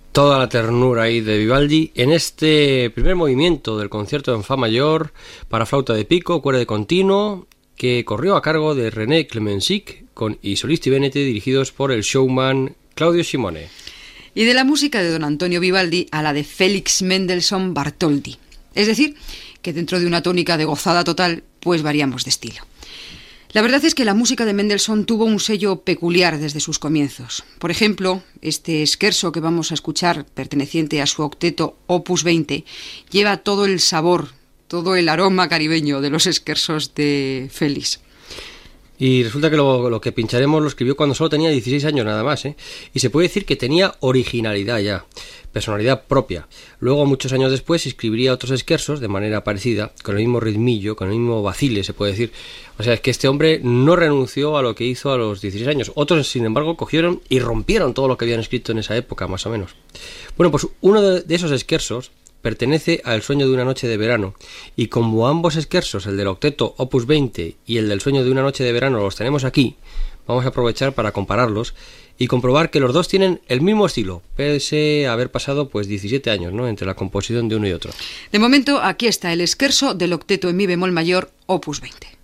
Toda la ternura ahí de Vivaldi en este primer movimiento del concierto en Fa mayor para flauta de pico, cuerda de continuo, que corrió a cargo de René Clemencic y solisti venete dirigidos por el showman Claudio Simone. Y de la música de don Antonio Vivaldi a la de Félix Mendelssohn Bartholdy. Es decir, que dentro de una tónica de gozada total, pues variamos de estilo. La verdad es que la música de Mendelssohn tuvo un sello peculiar desde sus comienzos. Por ejemplo, este scherzo que vamos a escuchar, perteneciente a su octeto Opus 20, lleva todo el sabor, todo el aroma caribeño de los scherzos de Félix. Y resulta que lo que pincharemos lo escribió cuando solo tenía 16 años nada más, ¿eh? Y se puede decir que tenía originalidad ya, personalidad propia. Luego, muchos años después, escribiría otros scherzos de manera parecida, con el mismo ritmillo, con el mismo vacile, se puede decir. O sea, es que este hombre no renunció a lo que hizo a los 16 años. Otros, sin embargo, cogieron y rompieron todo lo que habían escrito en esa época, más o menos. Bueno, pues uno de esos scherzos pertenece al Sueño de una noche de verano, y como ambos scherzos, el del octeto Opus 20 y el del Sueño de una noche de verano, los tenemos aquí, vamos a aprovechar para compararlos y comprobar que los dos tienen el mismo estilo, pese a haber pasado pues 17 años, ¿no?, entre la composición de uno y otro. De momento, aquí está el scherzo del octeto en mi bemol mayor Opus 20.